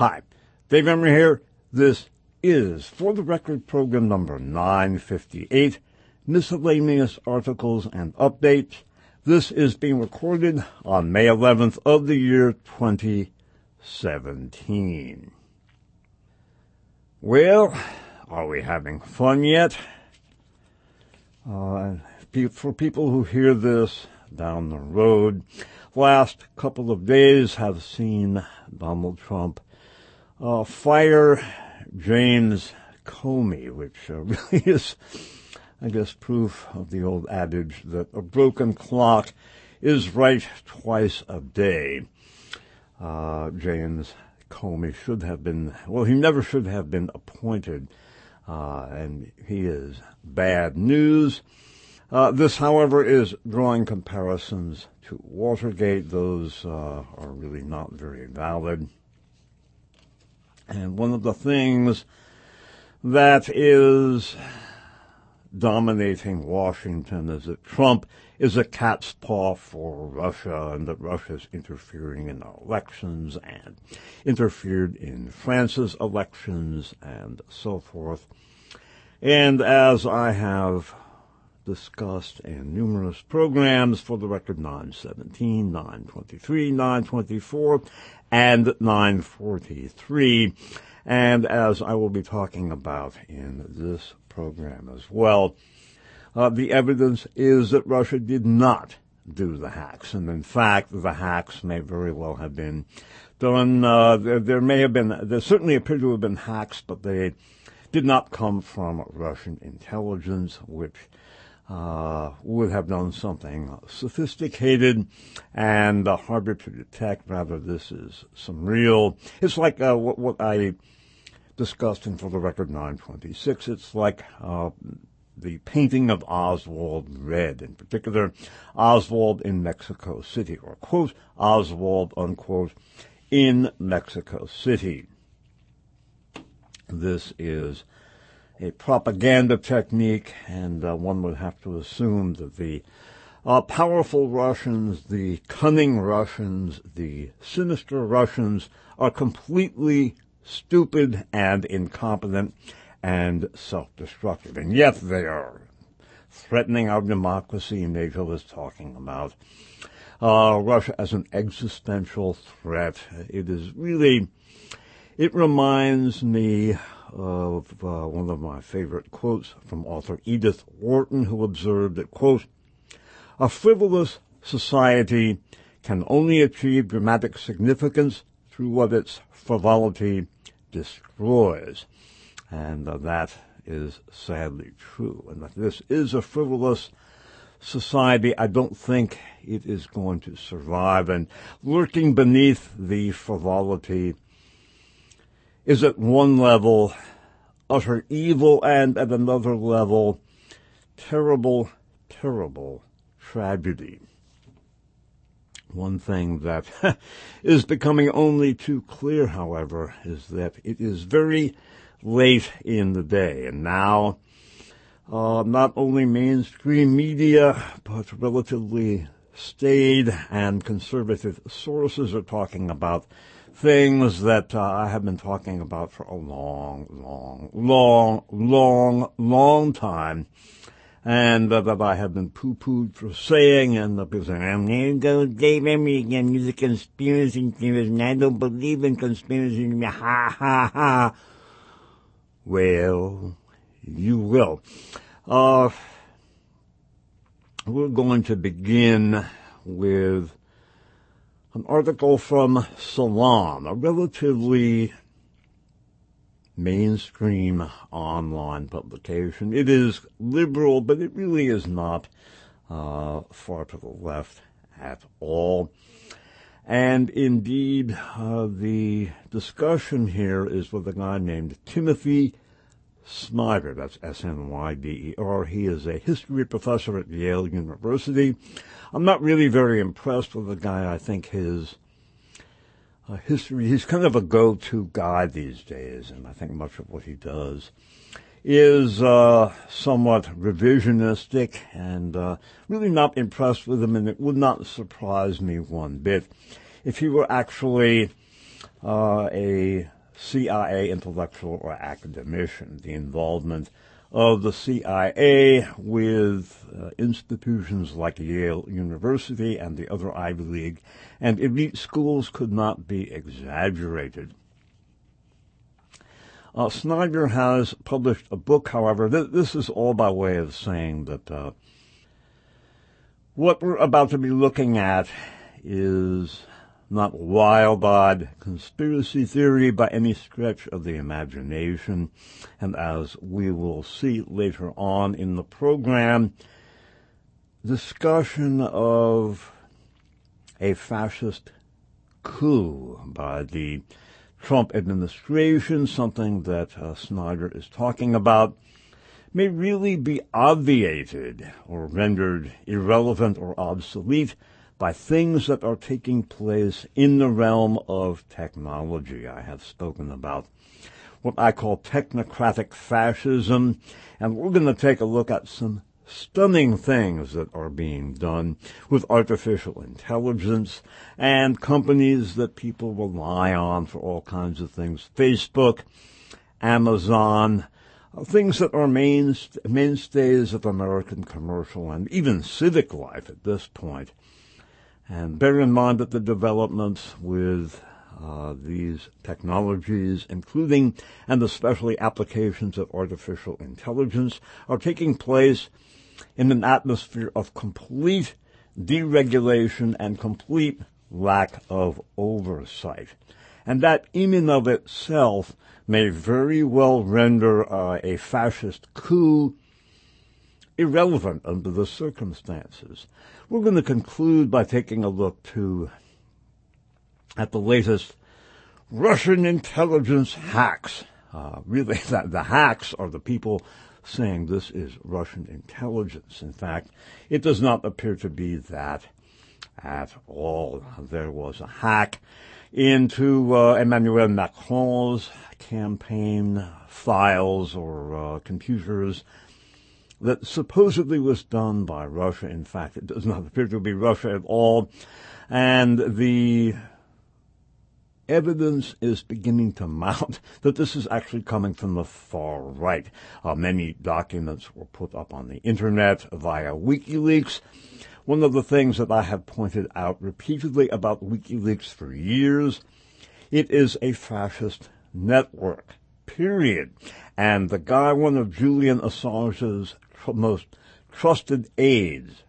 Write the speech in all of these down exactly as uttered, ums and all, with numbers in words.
Hi, Dave Emory here. This is For the Record program number nine fifty-eight, Miscellaneous Articles and Updates. This is being recorded on May eleventh of the year twenty seventeen. Well, are we having fun yet? Uh, for people who hear this down the road, last couple of days have seen Donald Trump uh, fire James Comey, which uh, really is, I guess, proof of the old adage that a broken clock is right twice a day. Uh, James Comey should have been, well, he never should have been appointed, uh, and he is bad news. Uh, this, however, is drawing comparisons to Watergate. Those uh, are really not very valid. And one of the things that is dominating Washington is that Trump is a cat's paw for Russia, and that Russia's interfering in our elections and interfered in France's elections and so forth. And as I have discussed in numerous programs, For the Record nine seventeen, nine twenty-three, nine twenty-four, and nine forty-three, and as I will be talking about in this program as well, uh, the evidence is that Russia did not do the hacks, and in fact, the hacks may very well have been done. Uh, there, there may have been, there certainly appear to have been hacks, but they did not come from Russian intelligence, which uh, would have done something sophisticated and uh, harder to detect. Rather, this is some real, it's like uh, what, what I discussed in For the Record nine twenty-six. It's like uh, the painting of Oswald red, in particular Oswald in Mexico City, or quote, Oswald, unquote, in Mexico City. This is a propaganda technique, and uh, one would have to assume that the uh, powerful Russians, the cunning Russians, the sinister Russians are completely stupid and incompetent and self-destructive. And yet they are threatening our democracy. NATO is talking about uh, Russia as an existential threat. It is really, it reminds me of uh, one of my favorite quotes from author Edith Wharton, who observed that, quote, "A frivolous society can only achieve dramatic significance through what its frivolity destroys." And uh, that is sadly true. And that this is a frivolous society. I don't think it is going to survive. And lurking beneath the frivolity is at one level utter evil, and at another level terrible, terrible tragedy. One thing that is becoming only too clear, however, is that it is very late in the day, and now uh, not only mainstream media, but relatively staid and conservative sources are talking about things that uh, I have been talking about for a long, long, long, long, long time, and uh, that I have been poo-pooed for saying, and the people saying, "I'm going to go Dave Emory again, he's a conspiracy theorist, and I don't believe in conspiracy, ha, ha, ha." Well, you will. Uh, we're going to begin with an article from Salon, a relatively mainstream online publication. It is liberal, but it really is not uh, far to the left at all. And indeed, uh, the discussion here is with a guy named Timothy Snyder. That's S N Y D E R. He is a history professor at Yale University. I'm not really very impressed with the guy. I think his uh, history, he's kind of a go-to guy these days, and I think much of what he does is uh, somewhat revisionistic, and uh, really not impressed with him, and it would not surprise me one bit if he were actually uh, a C I A intellectual or academician. The involvement of the C I A with uh, institutions like Yale University and the other Ivy League and elite schools could not be exaggerated. Uh, Snyder has published a book, however. Th- this is all by way of saying that uh, what we're about to be looking at is not wild-eyed conspiracy theory by any stretch of the imagination. And as we will see later on in the program, discussion of a fascist coup by the Trump administration, something that uh, Snyder is talking about, may really be obviated or rendered irrelevant or obsolete by things that are taking place in the realm of technology. I have spoken about what I call technocratic fascism, and we're going to take a look at some stunning things that are being done with artificial intelligence and companies that people rely on for all kinds of things. Facebook, Amazon, things that are main, mainstays of American commercial and even civic life at this point. And bear in mind that the developments with uh, these technologies, including and especially applications of artificial intelligence, are taking place in an atmosphere of complete deregulation and complete lack of oversight. And that in and of itself may very well render uh, a fascist coup irrelevant under the circumstances. We're going to conclude by taking a look to at the latest Russian intelligence hacks. Uh, really, the, the hacks are the people saying this is Russian intelligence. In fact, it does not appear to be that at all. There was a hack into uh, Emmanuel Macron's campaign files or uh, computers that supposedly was done by Russia. In fact, it does not appear to be Russia at all. And the evidence is beginning to mount that this is actually coming from the far right. Uh, many documents were put up on the internet via WikiLeaks. One of the things that I have pointed out repeatedly about WikiLeaks for years, it is a fascist network, period. And the guy, one of Julian Assange's tr- most trusted aides,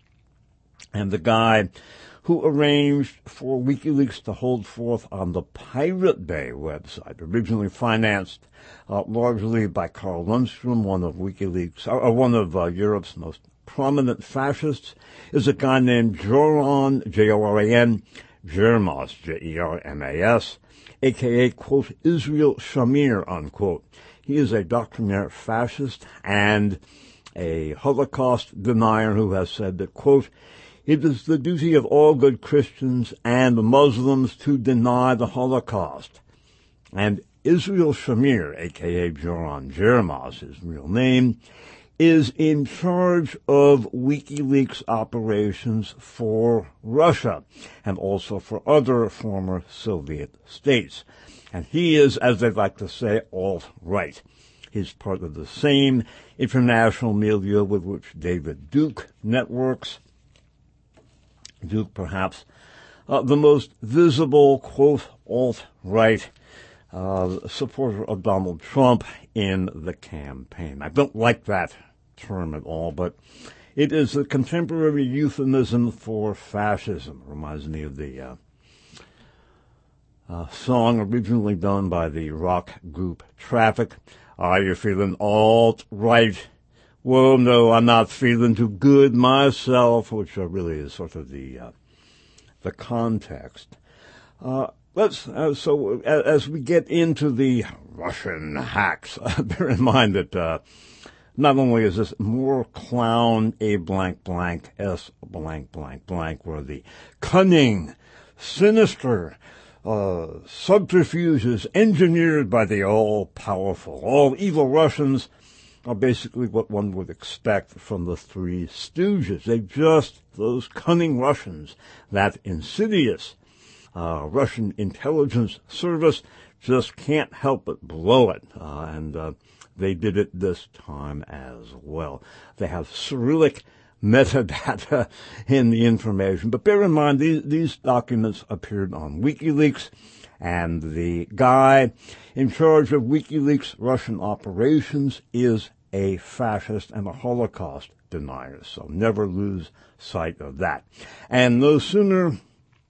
and the guy who arranged for WikiLeaks to hold forth on the Pirate Bay website, originally financed uh, largely by Carl Lundstrom, one of WikiLeaks, or, or one of uh, Europe's most prominent fascists, is a guy named Joran, J O R A N, Jermas, J E R M A S, a k a, quote, Israel Shamir, unquote. He is a doctrinaire fascist and a Holocaust denier who has said that, quote, it is the duty of all good Christians and Muslims to deny the Holocaust. And Israel Shamir, a k a. Joran Jermas, his real name, is in charge of WikiLeaks operations for Russia and also for other former Soviet states. And he is, as they like to say, alt-right. He's part of the same international milieu with which David Duke networks. Duke, perhaps uh, the most visible, quote, alt-right uh, supporter of Donald Trump in the campaign. I don't like that term at all, but it is a contemporary euphemism for fascism. It reminds me of the uh, uh, song originally done by the rock group Traffic. Are you feeling alt-right? Well, no, I'm not feeling too good myself, which uh, really is sort of the uh, the context. Uh, let's uh, so as, as we get into the Russian hacks, uh, bear in mind that uh, not only is this more clown a blank blank s blank blank blank, where the cunning, sinister uh, subterfuges engineered by the all-powerful, all-evil Russians are basically what one would expect from the Three Stooges. They're just those cunning Russians, that insidious uh, Russian intelligence service just can't help but blow it. Uh, and uh, they did it this time as well. They have Cyrillic metadata in the information. But bear in mind, these, these documents appeared on WikiLeaks, and the guy in charge of WikiLeaks Russian operations is a fascist and a Holocaust denier. So never lose sight of that. And no sooner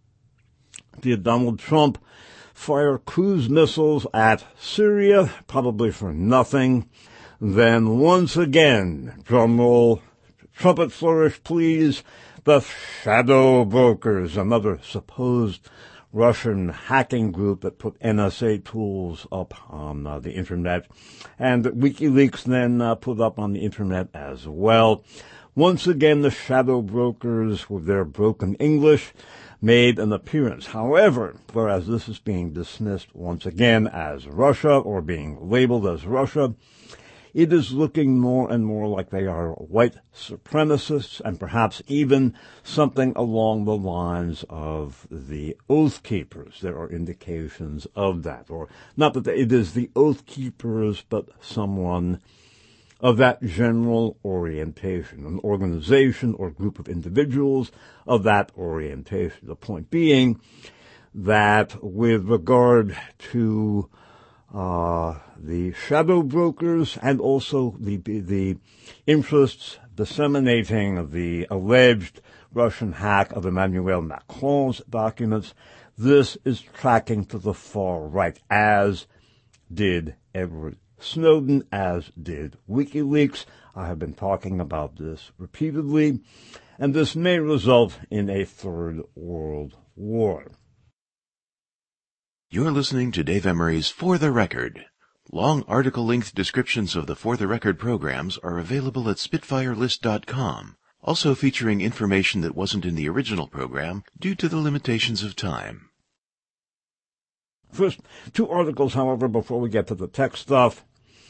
did Donald Trump fire cruise missiles at Syria, probably for nothing, then once again, drumroll, trumpet flourish, please, the shadow brokers, another supposed Russian hacking group that put N S A tools up on uh, the internet, and WikiLeaks then uh, put up on the internet as well. Once again, the shadow brokers, with their broken English, made an appearance. However, whereas this is being dismissed once again as Russia, or being labeled as Russia, it is looking more and more like they are white supremacists, and perhaps even something along the lines of the Oath Keepers. There are indications of that. Or not that it is the Oath Keepers, but someone of that general orientation, an organization or group of individuals of that orientation. The point being that with regard to Uh, the shadow brokers and also the the interests disseminating the alleged Russian hack of Emmanuel Macron's documents, this is tracking to the far right, as did Edward Snowden, as did WikiLeaks. I have been talking about this repeatedly, and this may result in a third world war. You're listening to Dave Emery's For the Record. Long article-length descriptions of the For the Record programs are available at spitfire list dot com, also featuring information that wasn't in the original program due to the limitations of time. First, two articles, however, before we get to the tech stuff.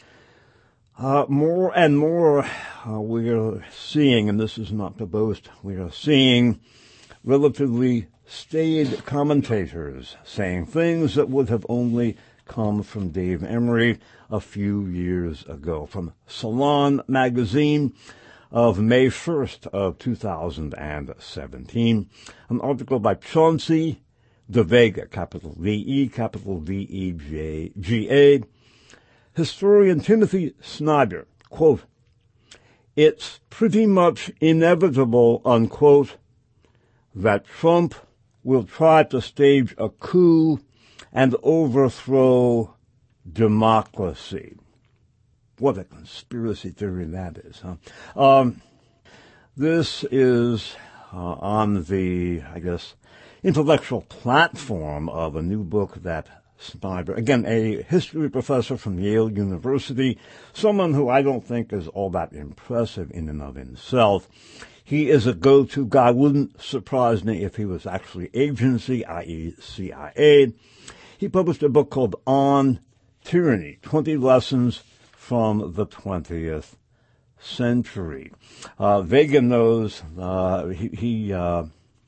Uh, more and more uh, we are seeing, and this is not to boast, we are seeing relatively staid commentators saying things that would have only come from Dave Emery a few years ago. From Salon magazine of May first of two thousand seventeen, an article by Chauncey De Vega, capital V E, capital V E J G A, historian Timothy Snyder, quote, "It's pretty much inevitable," unquote, that Trump will try to stage a coup and overthrow democracy. What a conspiracy theory that is, huh? Um, this is uh, on the, I guess, intellectual platform of a new book that Snyder, again, a history professor from Yale University, someone who I don't think is all that impressive in and of himself. He is a go-to guy. Wouldn't surprise me if he was actually agency, that is. C I A. He published a book called On Tyranny, twenty Lessons from the twentieth Century. Uh, Vega knows, uh, he, he uh,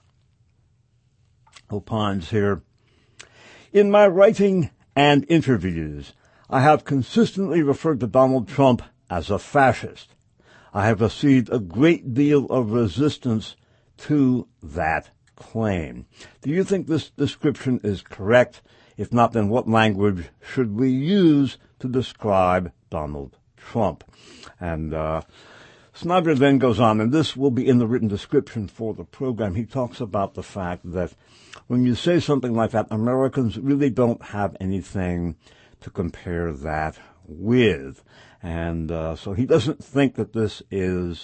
opines here, "In my writing and interviews, I have consistently referred to Donald Trump as a fascist. I have received a great deal of resistance to that claim. Do you think this description is correct? If not, then what language should we use to describe Donald Trump?" And uh, Snyder then goes on, and this will be in the written description for the program. He talks about the fact that when you say something like that, Americans really don't have anything to compare that with. And uh, so he doesn't think that this is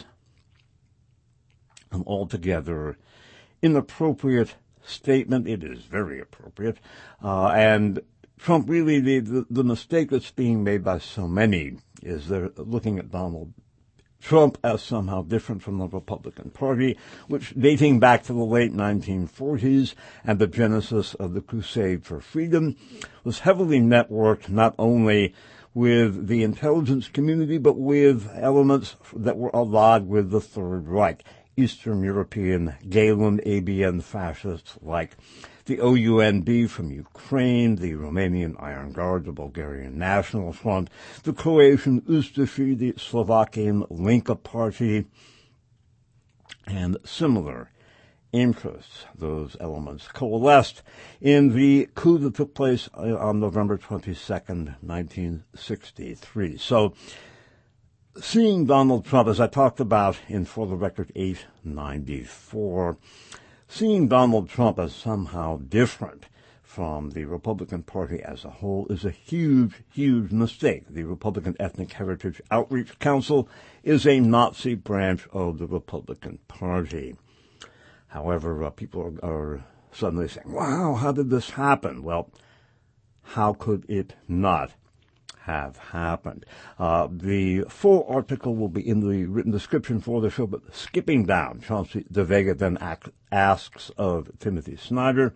an altogether inappropriate statement. It is very appropriate. Uh, and Trump really, the, the, the mistake that's being made by so many is they're looking at Donald Trump as somehow different from the Republican Party, which, dating back to the late nineteen forties and the genesis of the Crusade for Freedom, was heavily networked not only with the intelligence community, but with elements that were allied with the Third Reich, Eastern European, Galen, A B N fascists like the O U N B from Ukraine, the Romanian Iron Guard, the Bulgarian National Front, the Croatian Ustashi, the Slovakian Linka Party, and similar interests. Those elements coalesced in the coup that took place on November twenty-second, nineteen sixty-three. So, seeing Donald Trump, as I talked about in For the Record eight ninety-four, seeing Donald Trump as somehow different from the Republican Party as a whole is a huge, huge mistake. The Republican Ethnic Heritage Outreach Council is a Nazi branch of the Republican Party. However, uh, people are, are suddenly saying, wow, how did this happen? Well, how could it not have happened? Uh, the full article will be in the written description for the show, but skipping down, Chauncey De Vega then ac- asks of Timothy Snyder,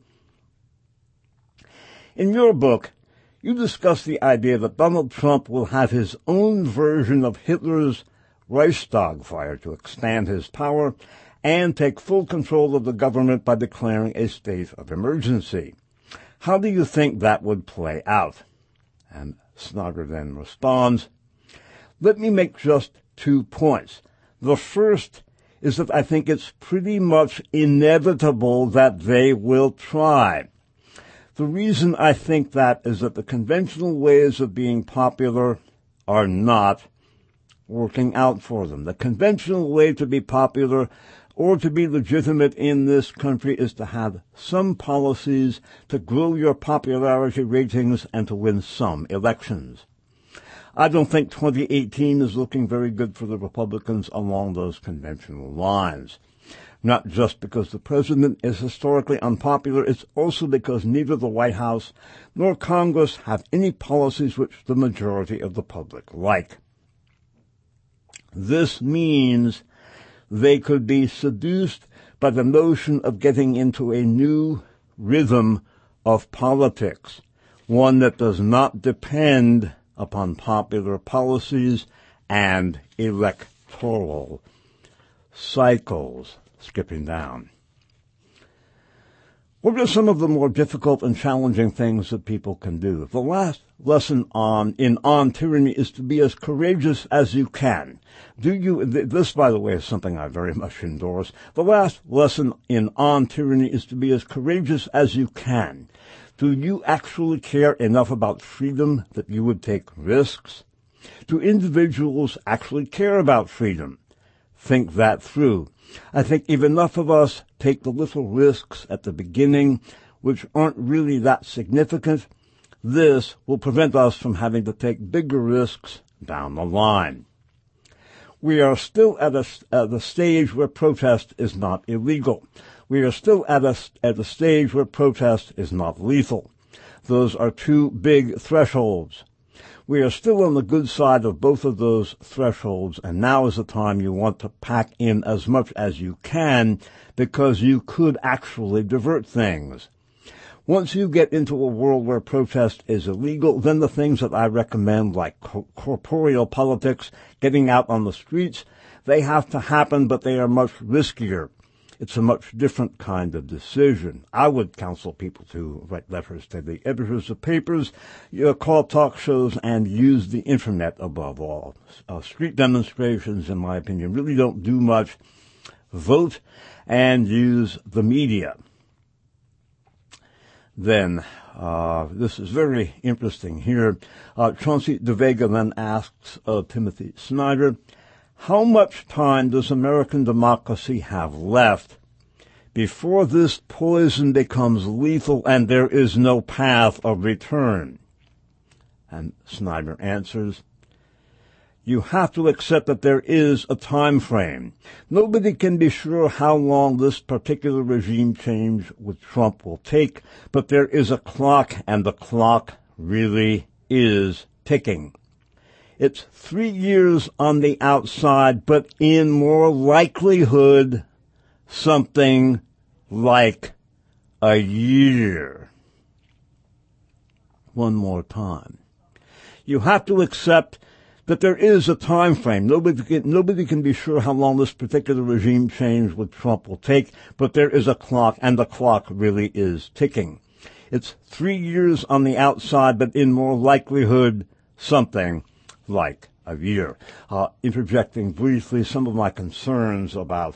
in your book, you discuss the idea that Donald Trump will have his own version of Hitler's Reichstag fire to expand his power and take full control of the government by declaring a state of emergency. How do you think that would play out? And Snyder then responds, let me make just two points. The first is that I think it's pretty much inevitable that they will try. The reason I think that is that the conventional ways of being popular are not working out for them. The conventional way to be popular or to be legitimate in this country is to have some policies to grow your popularity ratings and to win some elections. I don't think twenty eighteen is looking very good for the Republicans along those conventional lines. Not just because the president is historically unpopular, it's also because neither the White House nor Congress have any policies which the majority of the public like. This means they could be seduced by the notion of getting into a new rhythm of politics, one that does not depend upon popular policies and electoral cycles. Skipping down. What are some of the more difficult and challenging things that people can do? The last lesson on in On Tyranny is to be as courageous as you can. Do you, this, by the way, is something I very much endorse. The last lesson in On Tyranny is to be as courageous as you can. Do you actually care enough about freedom that you would take risks? Do individuals actually care about freedom? Think that through. I think if enough of us take the little risks at the beginning, which aren't really that significant, this will prevent us from having to take bigger risks down the line. We are still at a, at a stage where protest is not illegal. We are still at a, at a stage where protest is not lethal. Those are two big thresholds. We are still on the good side of both of those thresholds, and now is the time you want to pack in as much as you can because you could actually divert things. Once you get into a world where protest is illegal, then the things that I recommend, like co- corporeal politics, getting out on the streets, they have to happen, but they are much riskier. It's a much different kind of decision. I would counsel people to write letters to the editors of papers, you know, call talk shows, and use the Internet above all. Uh, street demonstrations, in my opinion, really don't do much. Vote and use the media. Then, uh, this is very interesting here. Uh, Chauncey De Vega then asks uh, Timothy Snyder, how much time does American democracy have left before this poison becomes lethal and there is no path of return? And Snyder answers, you have to accept that there is a time frame. Nobody can be sure how long this particular regime change with Trump will take, but there is a clock, and the clock really is ticking. It's three years on the outside, but in more likelihood, something like a year. One more time. You have to accept that there is a time frame. Nobody can, nobody can be sure how long this particular regime change with Trump will take, but there is a clock, and the clock really is ticking. It's three years on the outside, but in more likelihood, something like a year. Uh, interjecting briefly some of my concerns about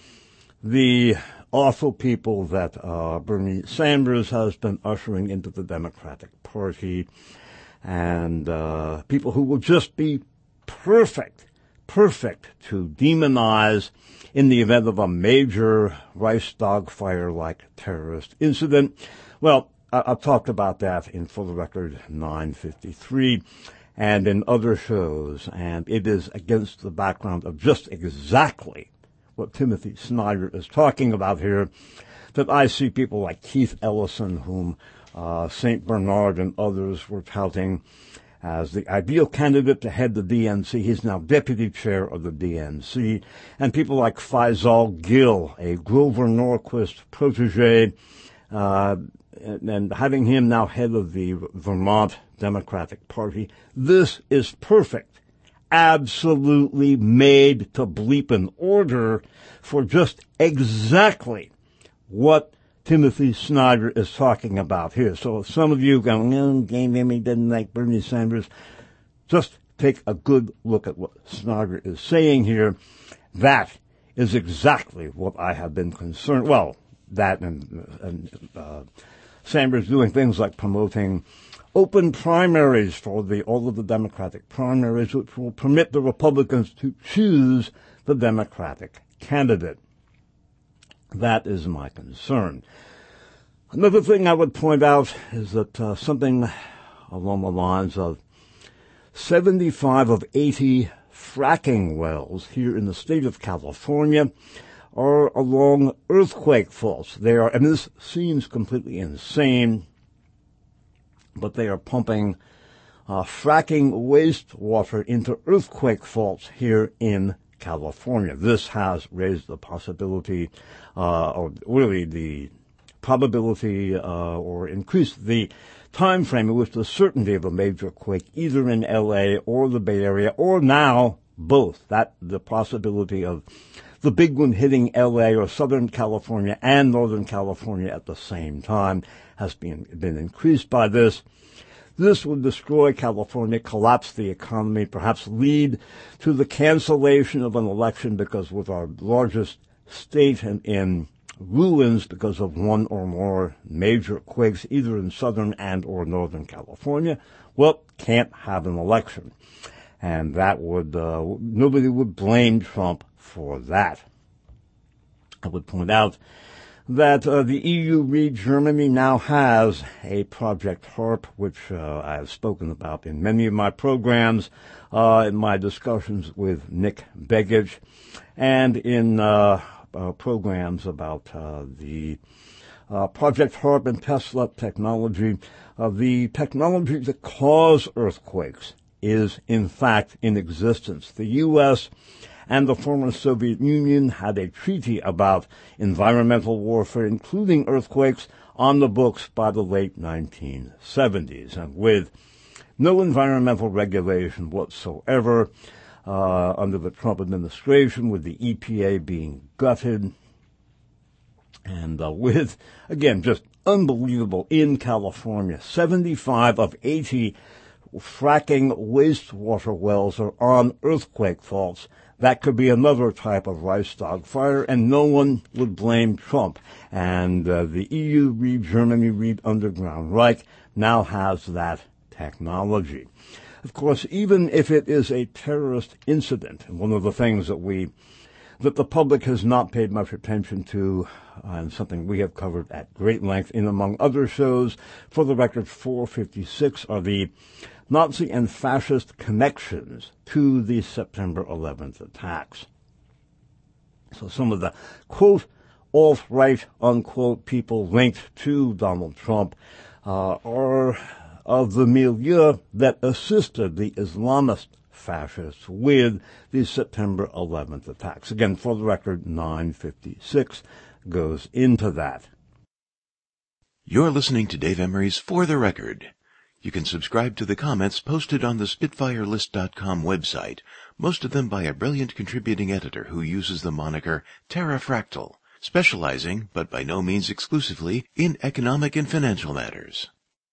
the awful people that uh, Bernie Sanders has been ushering into the Democratic Party, and uh, people who will just be perfect, perfect to demonize in the event of a major Reichstag fire-like terrorist incident. Well, I- I've talked about that in For the Record nine fifty-three and in other shows, and it is against the background of just exactly what Timothy Snyder is talking about here that I see people like Keith Ellison, whom uh, Saint Bernard and others were touting as the ideal candidate to head the D N C. He's now deputy chair of the D N C. And people like Faisal Gill, a Grover Norquist protege, uh, and, and having him now head of the Vermont Democratic Party. This is perfect. Absolutely made to bleep an order for just exactly what Timothy Snyder is talking about here. So if some of you go, no, Game Emmy didn't like Bernie Sanders, just take a good look at what Snyder is saying here. That is exactly what I have been concerned. Well, that and, and uh, Sanders doing things like promoting open primaries for the all of the Democratic primaries, which will permit the Republicans to choose the Democratic candidate. That is my concern. Another thing I would point out is that uh, something along the lines of seventy-five of eighty fracking wells here in the state of California are along earthquake faults. They are, and this seems completely insane, but they are pumping uh, fracking wastewater into earthquake faults here in California. This has raised the possibility, uh, or really the probability, uh, or increased the time frame in which the certainty of a major quake, either in L A or the Bay Area, or now both. That the possibility of the big one hitting L A or Southern California and Northern California at the same time has been been increased by this. This would destroy California, collapse the economy, perhaps lead to the cancellation of an election, because with our largest state in, in ruins because of one or more major quakes, either in Southern and or Northern California, well, can't have an election. And that would, uh, nobody would blame Trump for that. I would point out that uh, the E U, read Germany, now has a Project HARP, which uh, I have spoken about in many of my programs, uh, in my discussions with Nick Begich, and in uh, uh, programs about uh, the uh, Project HARP and Tesla technology. Uh, the technology that cause earthquakes is, in fact, in existence. The U S and the former Soviet Union had a treaty about environmental warfare, including earthquakes, on the books by the late nineteen seventies. And with no environmental regulation whatsoever uh, under the Trump administration, with the E P A being gutted, and uh, with, again, just unbelievable in California, seventy-five of eighty fracking wastewater wells are on earthquake faults. That could be another type of Reichstag fire, and no one would blame Trump. And uh, the E U, read Germany, read Underground Reich, now has that technology. Of course, even if it is a terrorist incident, and one of the things that we, that the public has not paid much attention to, uh, and something we have covered at great length in, among other shows, For the Record four fifty-six, are the Nazi and fascist connections to the September eleventh attacks. So some of the, quote, alt-right, unquote, people linked to Donald Trump uh, are of the milieu that assisted the Islamist fascists with the September eleventh attacks. Again, For the Record nine fifty-six goes into that. You're listening to Dave Emery's For the Record. You can subscribe to the comments posted on the Spitfire List dot com website, most of them by a brilliant contributing editor who uses the moniker Terrafractal, specializing, but by no means exclusively, in economic and financial matters.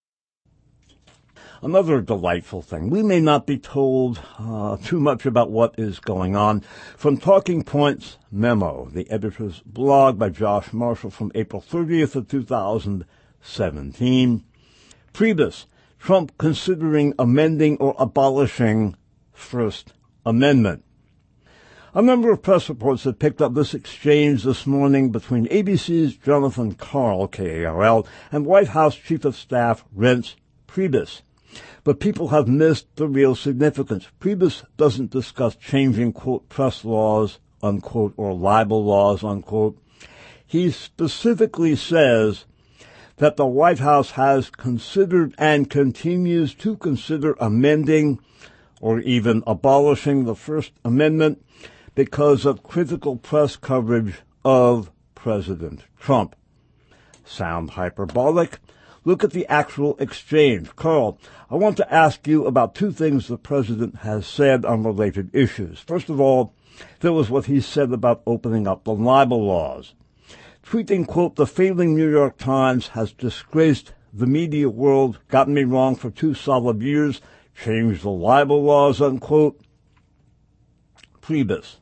Another delightful thing, we may not be told uh, too much about what is going on from Talking Points Memo, the editor's blog by Josh Marshall from April thirtieth of two thousand seventeen. Priebus, Trump considering amending or abolishing First Amendment. A number of press reports have picked up this exchange this morning between A B C's Jonathan Karl, K A R L, and White House Chief of Staff Reince Priebus. But people have missed the real significance. Priebus doesn't discuss changing, quote, press laws, unquote, or libel laws, unquote. He specifically says that the White House has considered and continues to consider amending or even abolishing the First Amendment because of critical press coverage of President Trump. Sound hyperbolic? Look at the actual exchange. Karl, I want to ask you about two things the president has said on related issues. First of all, there was what he said about opening up the libel laws. Tweeting, quote, the failing New York Times has disgraced the media world, gotten me wrong for two solid years, changed the libel laws, unquote. Priebus.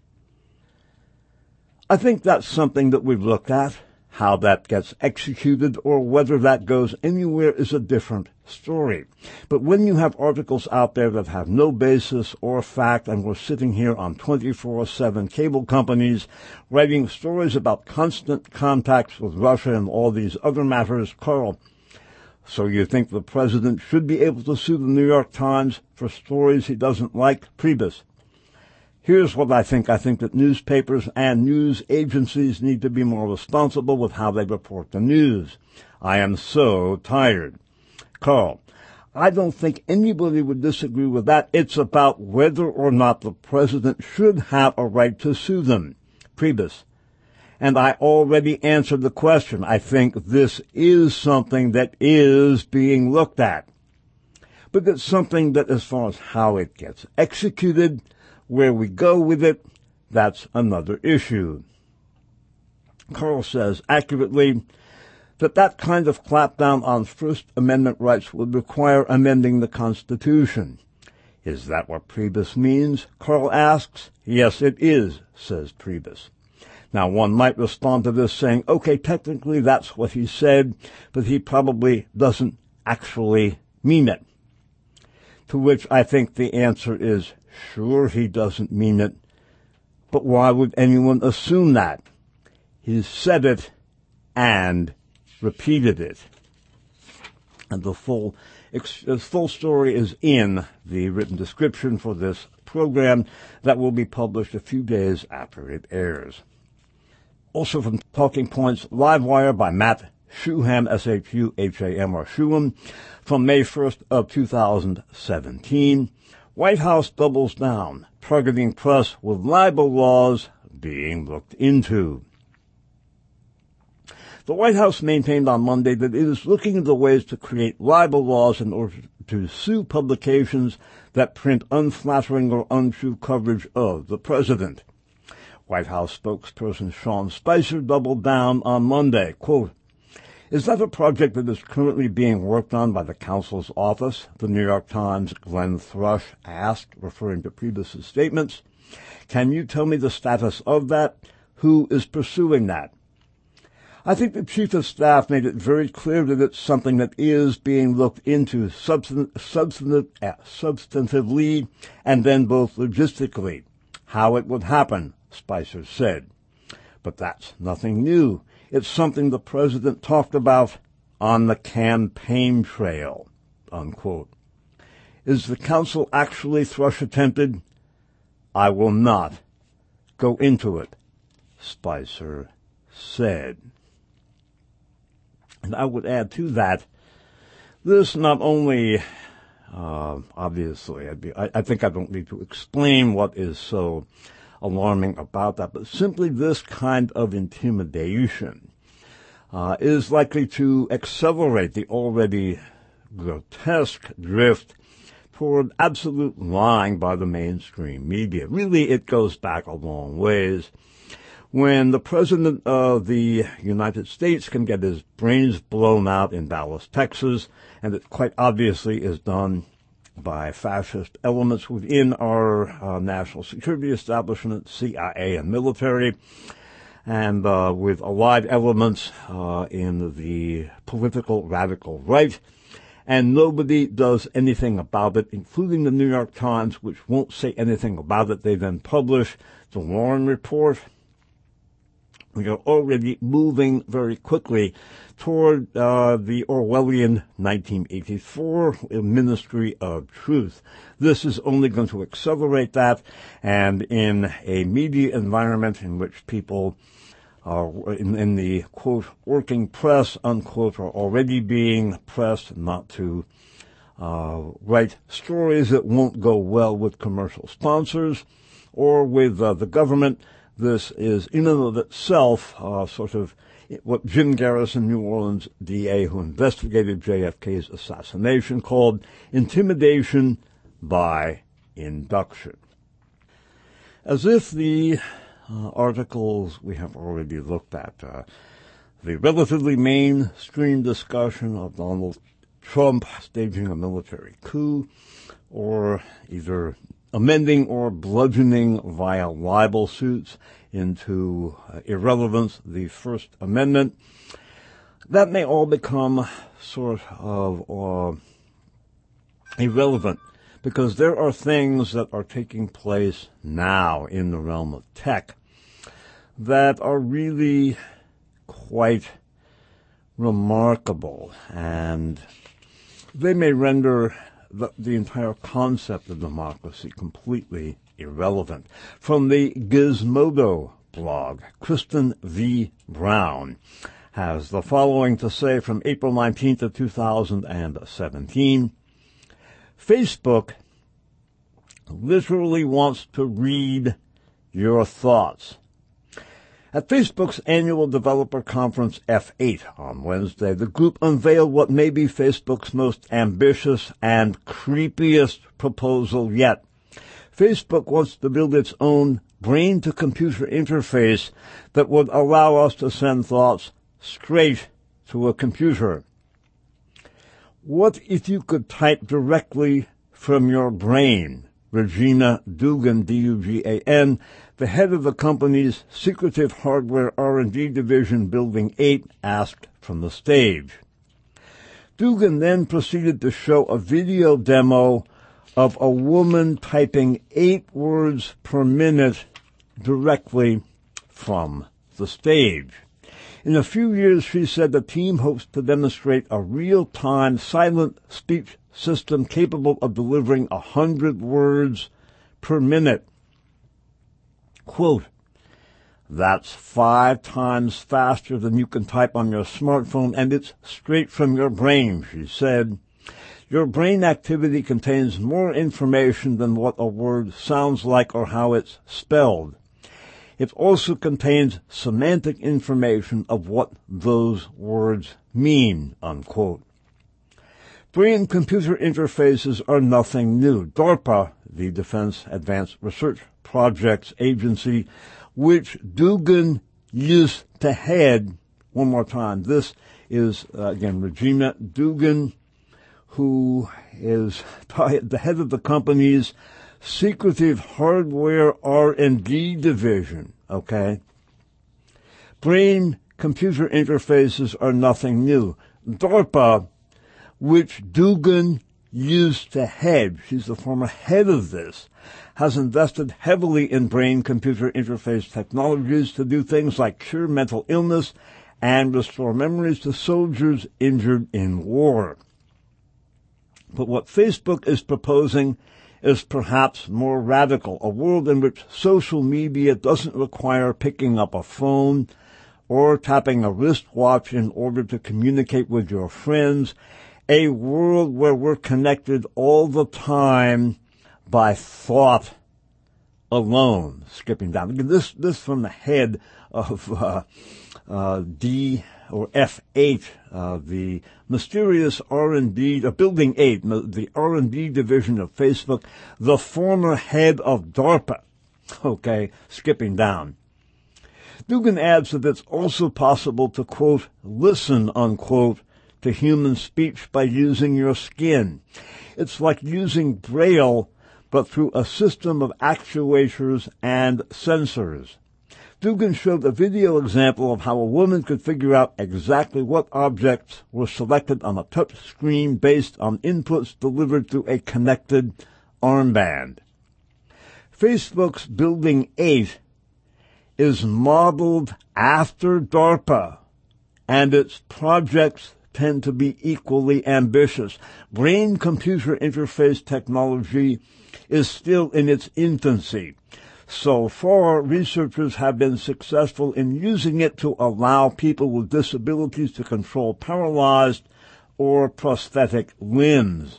I think that's something that we've looked at. How that gets executed or whether that goes anywhere is a different story. But when you have articles out there that have no basis or fact, and we're sitting here on twenty-four seven cable companies writing stories about constant contacts with Russia and all these other matters, Karl, so you think the president should be able to sue the New York Times for stories he doesn't like? Priebus. Here's what I think. I think that newspapers and news agencies need to be more responsible with how they report the news. I am so tired. Karl, I don't think anybody would disagree with that. It's about whether or not the president should have a right to sue them. Priebus. And I already answered the question. I think this is something that is being looked at. But it's something that, as far as how it gets executed, where we go with it, that's another issue. Karl says accurately that that kind of clampdown on First Amendment rights would require amending the Constitution. Is that what Priebus means? Karl asks. Yes, it is, says Priebus. Now, one might respond to this saying, okay, technically that's what he said, but he probably doesn't actually mean it. To which I think the answer is, sure, he doesn't mean it, but why would anyone assume that? He said it and repeated it. And the full, the full story is in the written description for this program that will be published a few days after it airs. Also from Talking Points Livewire by Matt Shuham, S H U H A M, or Shuham, from May first of two thousand seventeen. White House doubles down, targeting press with libel laws being looked into. The White House maintained on Monday that it is looking into ways to create libel laws in order to sue publications that print unflattering or untrue coverage of the president. White House spokesperson Sean Spicer doubled down on Monday, quote, is that a project that is currently being worked on by the counsel's office? The New York Times' Glenn Thrush asked, referring to Priebus' statements. Can you tell me the status of that? Who is pursuing that? I think the Chief of Staff made it very clear that it's something that is being looked into substan- substantive, uh, substantively and then both logistically. How it would happen, Spicer said. But that's nothing new. It's something the president talked about on the campaign trail, unquote. Is the counsel actually Thrush attempted? I will not go into it, Spicer said. And I would add to that, this not only, uh, obviously, I'd be, I, I think I don't need to explain what is so alarming about that, but simply this kind of intimidation uh, is likely to accelerate the already grotesque drift toward absolute lying by the mainstream media. Really, it goes back a long ways. When the President of the United States can get his brains blown out in Dallas, Texas, and it quite obviously is done by fascist elements within our uh, national security establishment, C I A and military, and uh, with allied elements uh, in the political radical right. And nobody does anything about it, including the New York Times, which won't say anything about it. They then publish the Warren Report. We are already moving very quickly toward uh, the Orwellian nineteen eighty-four Ministry of Truth. This is only going to accelerate that, and in a media environment in which people are in, in the, quote, working press, unquote, are already being pressed not to uh, write stories that won't go well with commercial sponsors or with uh, the government. This is, in and of itself, uh, sort of what Jim Garrison, New Orleans D A, who investigated J F K's assassination, called intimidation by induction. As if the uh, articles we have already looked at, uh, the relatively mainstream discussion of Donald Trump staging a military coup, or either amending or bludgeoning via libel suits into uh, irrelevance the First Amendment, that may all become sort of uh, irrelevant, because there are things that are taking place now in the realm of tech that are really quite remarkable, and they may render the, the entire concept of democracy completely irrelevant. From the Gizmodo blog, Kristen V. Brown has the following to say from April nineteenth of two thousand seventeen. Facebook literally wants to read your thoughts. At Facebook's annual developer conference F eight on Wednesday, the group unveiled what may be Facebook's most ambitious and creepiest proposal yet. Facebook wants to build its own brain-to-computer interface that would allow us to send thoughts straight to a computer. What if you could type directly from your brain? Regina Dugan, D U G A N, the head of the company's secretive hardware R and D division, Building eight, asked from the stage. Dugan then proceeded to show a video demo of a woman typing eight words per minute directly from the stage. In a few years, she said, the team hopes to demonstrate a real-time silent speech system capable of delivering a hundred words per minute. Quote, that's five times faster than you can type on your smartphone, and it's straight from your brain, she said. Your brain activity contains more information than what a word sounds like or how it's spelled. It also contains semantic information of what those words mean, unquote. Brain-computer interfaces are nothing new. DARPA, the Defense Advanced Research Projects Agency, which Dugan used to head, one more time, this is, uh, again, Regina Dugan, who is the head of the company's secretive hardware R and D division, okay? Brain-computer interfaces are nothing new. DARPA, which Dugan used to head, she's the former head of this, has invested heavily in brain-computer interface technologies to do things like cure mental illness and restore memories to soldiers injured in war. But what Facebook is proposing is perhaps more radical, a world in which social media doesn't require picking up a phone or tapping a wristwatch in order to communicate with your friends, a world where we're connected all the time by thought alone. Skipping down. This, this from the head of uh, uh, D or F eight, uh, the mysterious R and D, uh, Building eight, the R and D division of Facebook, the former head of DARPA. Okay, skipping down. Dugin adds that it's also possible to, quote, listen, unquote, to human speech by using your skin. It's like using Braille, but through a system of actuators and sensors. Dugin showed a video example of how a woman could figure out exactly what objects were selected on a touch screen based on inputs delivered through a connected armband. Facebook's Building eight is modeled after DARPA, and its projects tend to be equally ambitious. Brain-computer interface technology is still in its infancy. So far, researchers have been successful in using it to allow people with disabilities to control paralyzed or prosthetic limbs.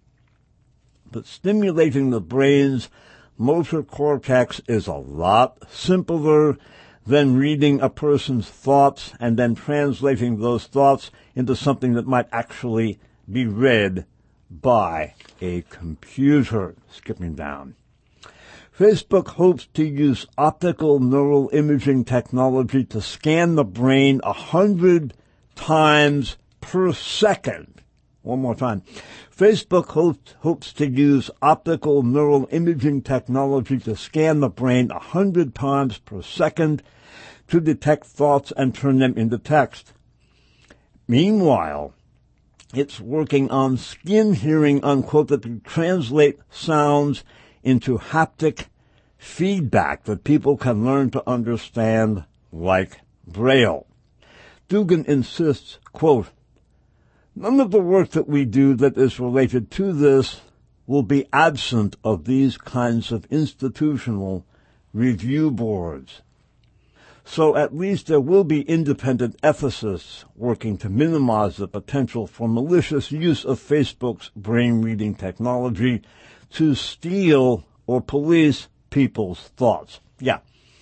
But stimulating the brain's motor cortex is a lot simpler than reading a person's thoughts and then translating those thoughts into something that might actually be read by a computer. Skipping down. Facebook hopes to use optical neural imaging technology to scan the brain a hundred times per second. One more time. Facebook hopes, hopes to use optical neural imaging technology to scan the brain a hundred times per second to detect thoughts and turn them into text. Meanwhile, it's working on skin hearing, unquote, that can translate sounds into haptic feedback that people can learn to understand like Braille. Dugin insists, quote, none of the work that we do that is related to this will be absent of these kinds of institutional review boards. So at least there will be independent ethicists working to minimize the potential for malicious use of Facebook's brain-reading technology to steal or police people's thoughts. Yeah.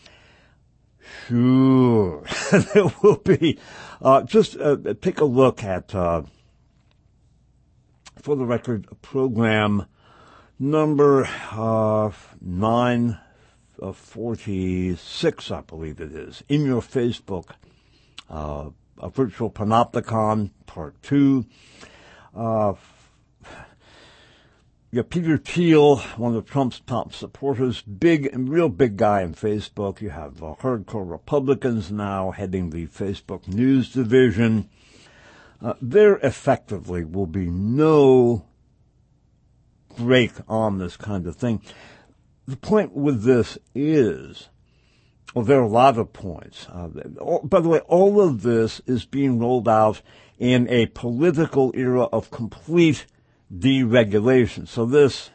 Sure. There will be. Uh, just uh, take a look at, uh, for the record, program number uh, nine forty-six, I believe it is, in your Facebook, uh, a virtual panopticon, part two. Uh, Yeah, Peter Thiel, one of Trump's top supporters, big, real big guy in Facebook. You have uh, hardcore Republicans now heading the Facebook news division. Uh, there effectively will be no break on this kind of thing. The point with this is, well, there are a lot of points. Uh, all, by the way, all of this is being rolled out in a political era of complete deregulation. So this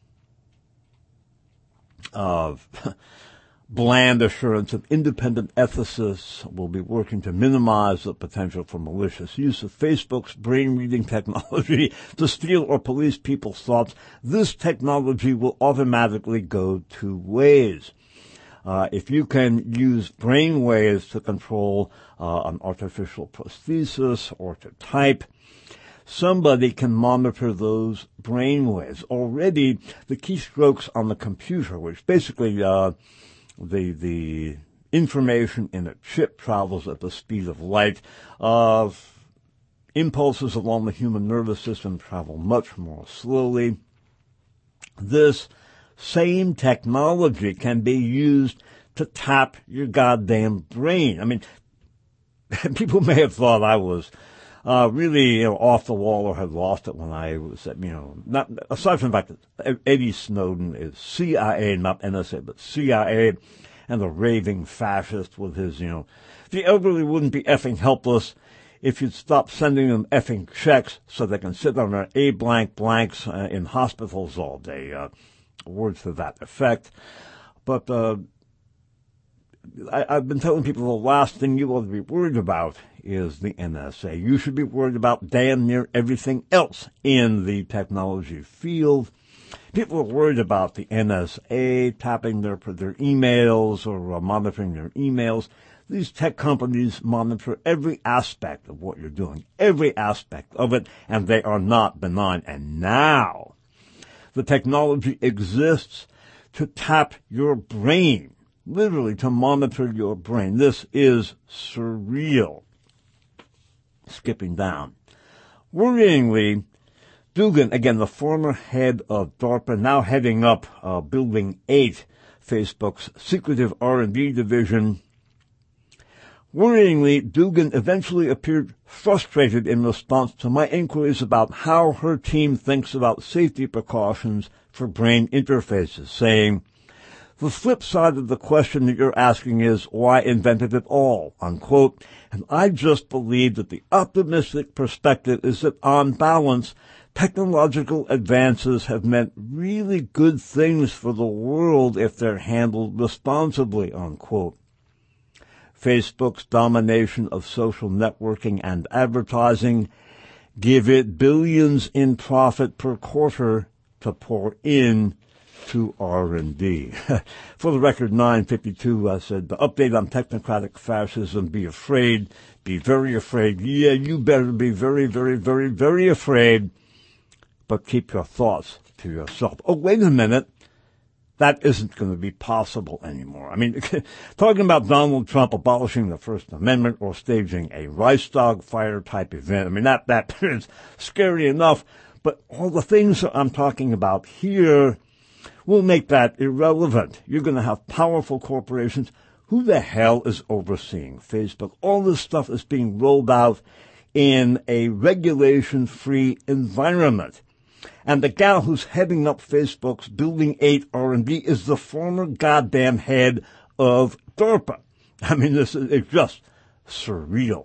uh, bland assurance of independent ethicists will be working to minimize the potential for malicious use of Facebook's brain-reading technology to steal or police people's thoughts. This technology will automatically go two ways. Uh, if you can use brain waves to control uh, an artificial prosthesis or to type, somebody can monitor those brain waves. Already, the keystrokes on the computer, which basically uh, the the information in a chip travels at the speed of light. Uh, impulses along the human nervous system travel much more slowly. This same technology can be used to tap your goddamn brain. I mean, people may have thought I was uh, really, you know, off the wall or had lost it when I was, you know, not, aside from the fact that Eddie Snowden is C I A, not N S A, but C I A, and a raving fascist with his, you know, the elderly wouldn't be effing helpless if you'd stop sending them effing checks so they can sit on their A blank blanks uh, in hospitals all day. Uh, words to that effect. But uh, I, I've been telling people the last thing you ought to be worried about is the N S A. You should be worried about damn near everything else in the technology field. People are worried about the N S A tapping their their emails or uh, monitoring their emails. These tech companies monitor every aspect of what you're doing, every aspect of it, and they are not benign. And now, the technology exists to tap your brain, literally to monitor your brain. This is surreal. Skipping down. Worryingly, Dugan, again, the former head of DARPA, now heading up uh, Building eight, Facebook's secretive R and D division. Worryingly, Dugan eventually appeared frustrated in response to my inquiries about how her team thinks about safety precautions for brain interfaces, saying, "The flip side of the question that you're asking is, why invent it at all?" Unquote. And I just believe that the optimistic perspective is that, on balance, technological advances have meant really good things for the world if they're handled responsibly, unquote. Facebook's domination of social networking and advertising give it billions in profit per quarter to pour in to R and D. For the record, nine fifty-two uh, said, the update on technocratic fascism, be afraid, be very afraid. Yeah, you better be very, very, very, very afraid. But keep your thoughts to yourself. Oh, wait a minute. That isn't going to be possible anymore. I mean, talking about Donald Trump abolishing the First Amendment or staging a Reichstag fire type event, I mean, that, that is scary enough. But all the things that I'm talking about here will make that irrelevant. You're going to have powerful corporations. Who the hell is overseeing Facebook? All this stuff is being rolled out in a regulation-free environment. And the gal who's heading up Facebook's Building eight R and D is the former goddamn head of DARPA. I mean, this is it's just surreal.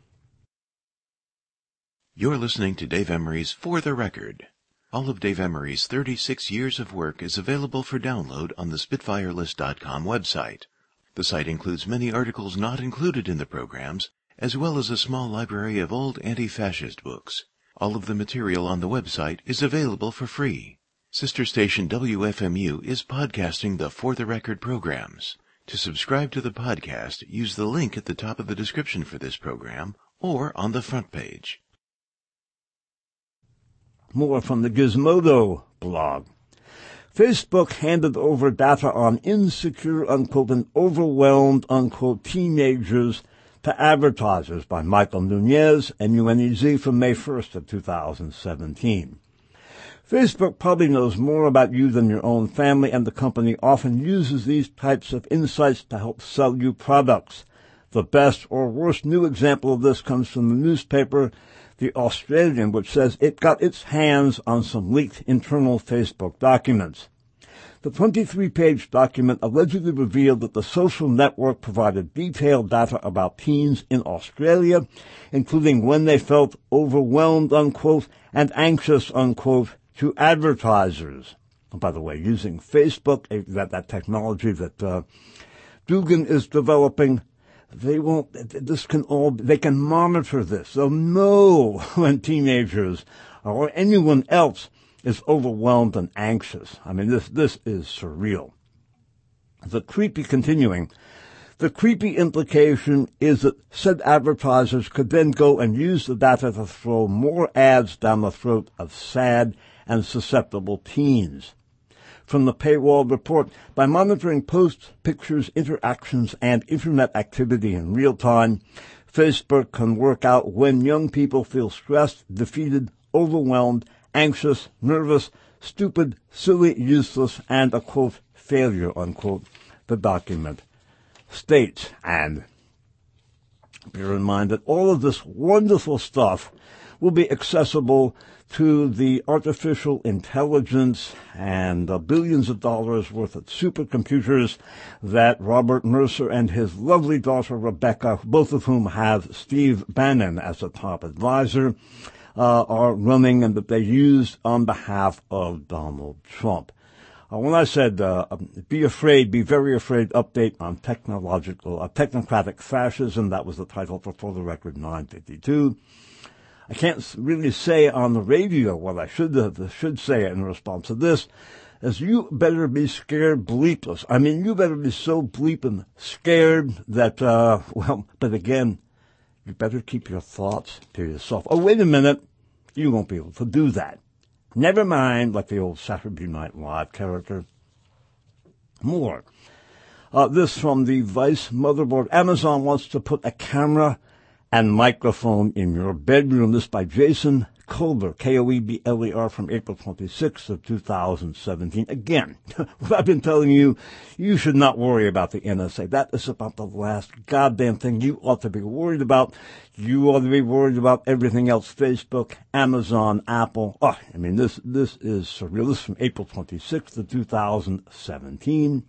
You're listening to Dave Emery's For the Record. All of Dave Emery's thirty-six years of work is available for download on the Spitfire List dot com website. The site includes many articles not included in the programs, as well as a small library of old anti-fascist books. All of the material on the website is available for free. Sister station W F M U is podcasting the For the Record programs. To subscribe to the podcast, use the link at the top of the description for this program or on the front page. More from the Gizmodo blog. Facebook handed over data on insecure, unquote, and overwhelmed, unquote, teenagers to advertisers by Michael Nunez and U N E Z from May first of two thousand seventeen. Facebook probably knows more about you than your own family, and the company often uses these types of insights to help sell you products. The best or worst new example of this comes from the newspaper The Australian, which says it got its hands on some leaked internal Facebook documents. The twenty-three page document allegedly revealed that the social network provided detailed data about teens in Australia, including when they felt overwhelmed, unquote, and anxious, unquote, to advertisers. And by the way, using Facebook, that, that technology that uh, Dugan is developing, they won't, this can all, they can monitor this. They'll know when teenagers or anyone else is overwhelmed and anxious. I mean, this, this is surreal. The creepy, continuing, the creepy implication is that said advertisers could then go and use the data to throw more ads down the throat of sad and susceptible teens. From the paywall report, by monitoring posts, pictures, interactions, and Internet activity in real time, Facebook can work out when young people feel stressed, defeated, overwhelmed, anxious, nervous, stupid, silly, useless, and a, quote, failure, unquote, the document states. And bear in mind that all of this wonderful stuff will be accessible to the artificial intelligence and uh, billions of dollars worth of supercomputers that Robert Mercer and his lovely daughter Rebecca, both of whom have Steve Bannon as a top advisor, uh, are running and that they used on behalf of Donald Trump. Uh, when I said, uh, be afraid, be very afraid, update on technological, uh, technocratic fascism, that was the title for For the Record nine fifty-two. I can't really say on the radio what I should have, should say in response to this. is you better be scared bleepless. I mean, you better be so bleeping scared that, uh, well, but again, you better keep your thoughts to yourself. Oh, wait a minute. You won't be able to do that. Never mind, like the old Saturday Night Live character. More. Uh, this from the Vice motherboard. Amazon wants to put a camera and microphone in your bedroom. This by Jason Koebler, K O E B L E R, from April twenty-sixth of two thousand seventeen. Again, what I've been telling you, you should not worry about the N S A. That is about the last goddamn thing you ought to be worried about. You ought to be worried about everything else. Facebook, Amazon, Apple. Oh, I mean, this, this is surreal. This is from April twenty-sixth of two thousand seventeen.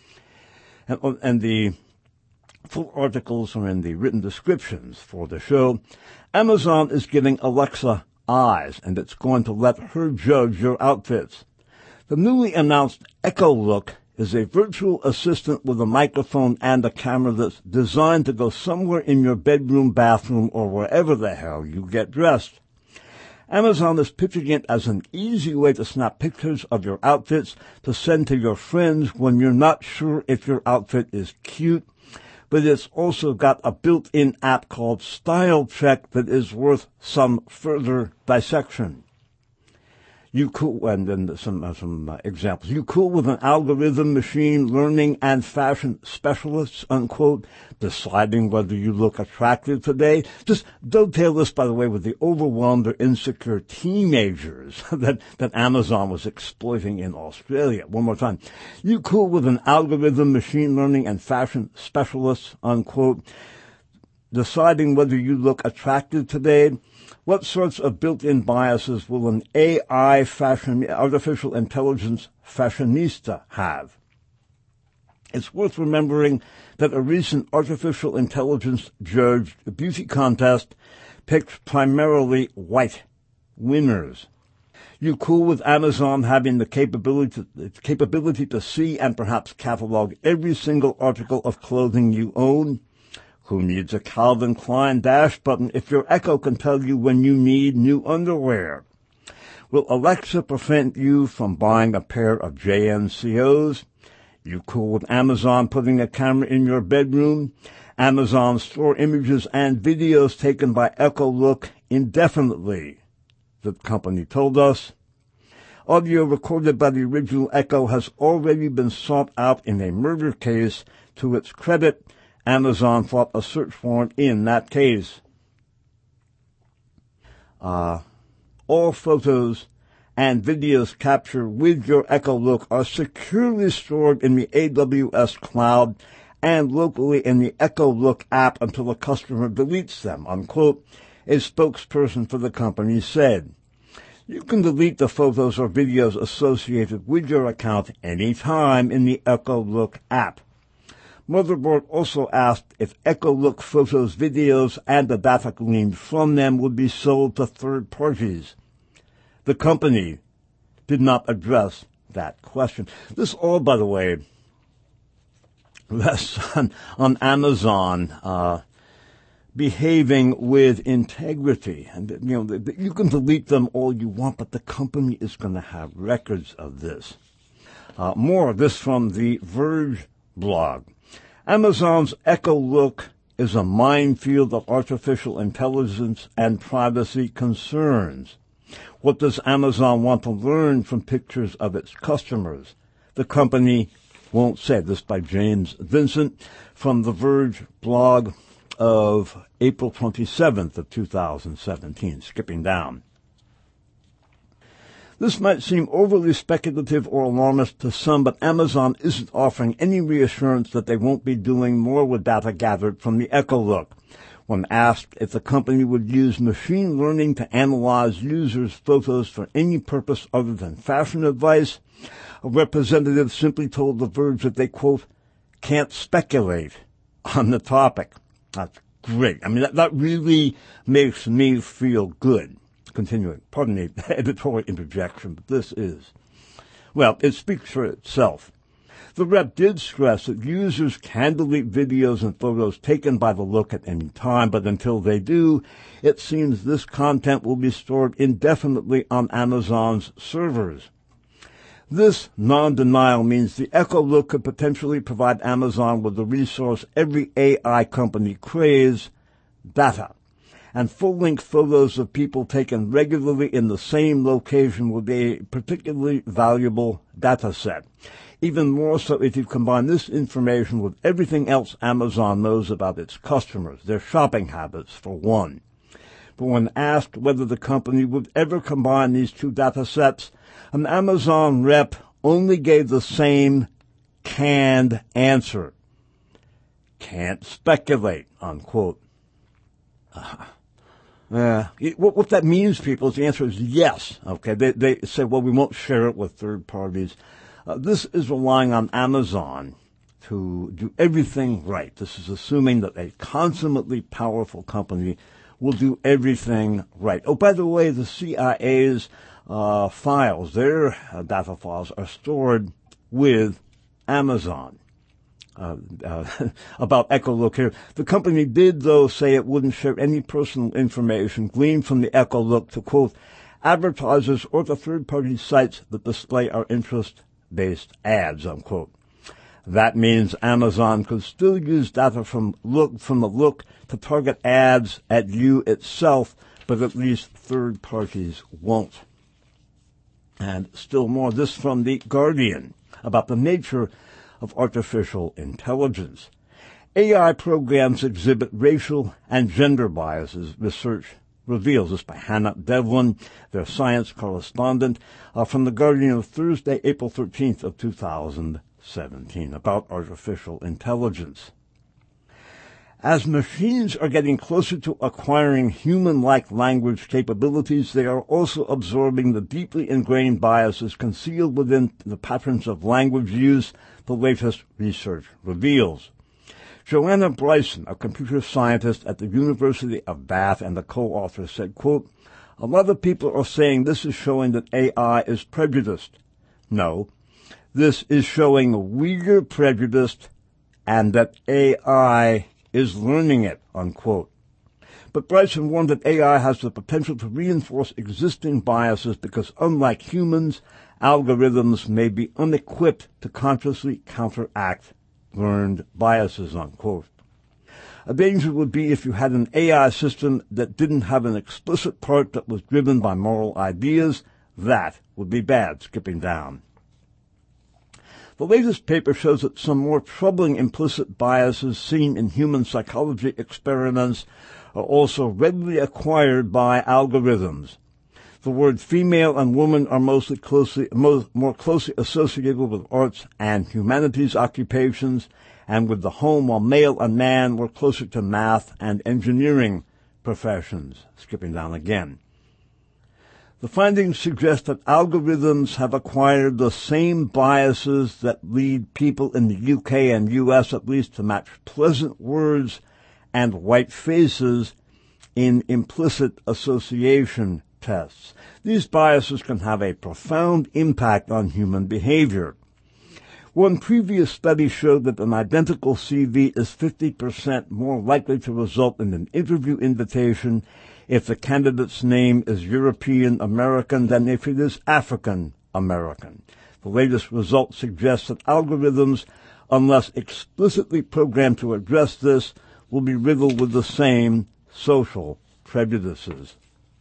And, and the full articles are in the written descriptions for the show. Amazon is giving Alexa eyes, and it's going to let her judge your outfits. The newly announced Echo Look is a virtual assistant with a microphone and a camera that's designed to go somewhere in your bedroom, bathroom, or wherever the hell you get dressed. Amazon is pitching it as an easy way to snap pictures of your outfits to send to your friends when you're not sure if your outfit is cute. But it's also got a built-in app called Style Check that is worth some further dissection. You cool, and then some uh, some uh, examples. You cool with an algorithm, machine learning, and fashion specialists, unquote, deciding whether you look attractive today. Just dovetail this, by the way, with the overwhelmed or insecure teenagers that, that Amazon was exploiting in Australia. One more time. You cool with an algorithm, machine learning, and fashion specialists, unquote, deciding whether you look attractive today. What sorts of built-in biases will an A I fashion, artificial intelligence fashionista have? It's worth remembering that a recent artificial intelligence judged beauty contest picked primarily white winners. You cool with Amazon having the capability to, the capability to see and perhaps catalog every single article of clothing you own? Who needs a Calvin Klein dash button if your Echo can tell you when you need new underwear? Will Alexa prevent you from buying a pair of J N C Os? You cool with Amazon putting a camera in your bedroom? Amazon store images and videos taken by Echo Look indefinitely, the company told us. Audio recorded by the original Echo has already been sought out in a murder case. To its credit, Amazon fought a search warrant in that case. Uh, all photos and videos captured with your Echo Look are securely stored in the A W S cloud and locally in the Echo Look app until the customer deletes them, unquote, a spokesperson for the company said. You can delete the photos or videos associated with your account anytime in the Echo Look app. Motherboard also asked if Echo Look photos, videos, and the data gleaned from them would be sold to third parties. The company did not address that question. This all, by the way, rests on, on Amazon uh, behaving with integrity. And, you know, you can delete them all you want, but the company is going to have records of this. Uh, more of this from the Verge blog. Amazon's Echo Look is a minefield of artificial intelligence and privacy concerns. What does Amazon want to learn from pictures of its customers? The company won't say. This by James Vincent from the Verge blog of April twenty-seventh of two thousand seventeen. Skipping down. This might seem overly speculative or alarmist to some, but Amazon isn't offering any reassurance that they won't be doing more with data gathered from the Echo Look. When asked if the company would use machine learning to analyze users' photos for any purpose other than fashion advice, a representative simply told The Verge that they, quote, can't speculate on the topic. That's great. I mean, that, that really makes me feel good. Continuing, pardon the editorial interjection, but this is, well, it speaks for itself. The rep did stress that users can delete videos and photos taken by the Look at any time, but until they do, it seems this content will be stored indefinitely on Amazon's servers. This non-denial means the EchoLook could potentially provide Amazon with the resource every A I company craves, data. And full-length photos of people taken regularly in the same location would be a particularly valuable data set. Even more so if you combine this information with everything else Amazon knows about its customers, their shopping habits, for one. But when asked whether the company would ever combine these two data sets, an Amazon rep only gave the same canned answer. Can't speculate, unquote. Uh, uh, what, what that means, people, is the answer is yes. Okay, they, they say, well, we won't share it with third parties. Uh, this is relying on Amazon to do everything right. This is assuming that a consummately powerful company will do everything right. Oh, by the way, the C I A's uh, files, their uh, data files, are stored with Amazon. Uh, uh, about EchoLook here. The company did, though, say it wouldn't share any personal information gleaned from the EchoLook to, quote, advertisers or the third-party sites that display our interest-based ads, unquote. That means Amazon could still use data from look from the look to target ads at you itself, but at least third parties won't. And still more, this from The Guardian about the nature of artificial intelligence. A I programs exhibit racial and gender biases, research reveals. This by Hannah Devlin, their science correspondent, uh, from The Guardian of Thursday, April thirteenth of two thousand seventeen, about artificial intelligence. As machines are getting closer to acquiring human-like language capabilities, they are also absorbing the deeply ingrained biases concealed within the patterns of language use, the latest research reveals. Joanna Bryson, a computer scientist at the University of Bath and the co-author, said, quote, a lot of people are saying this is showing that A I is prejudiced. No, this is showing we're prejudiced and that A I is learning it, unquote. But Bryson warned that A I has the potential to reinforce existing biases because, unlike humans, algorithms may be unequipped to consciously counteract learned biases, unquote. A danger would be if you had an A I system that didn't have an explicit part that was driven by moral ideas. That would be bad, skipping down. The latest paper shows that some more troubling implicit biases seen in human psychology experiments are also readily acquired by algorithms. The word female and woman are mostly closely, more, more closely associated with arts and humanities occupations, and with the home, while male and man were closer to math and engineering professions. Skipping down again. The findings suggest that algorithms have acquired the same biases that lead people in the U K and U S at least to match pleasant words and white faces in implicit association tests. These biases can have a profound impact on human behavior. One previous study showed that an identical C V is fifty percent more likely to result in an interview invitation if the candidate's name is European American than if it is African American. The latest results suggest that algorithms, unless explicitly programmed to address this, will be riddled with the same social prejudices.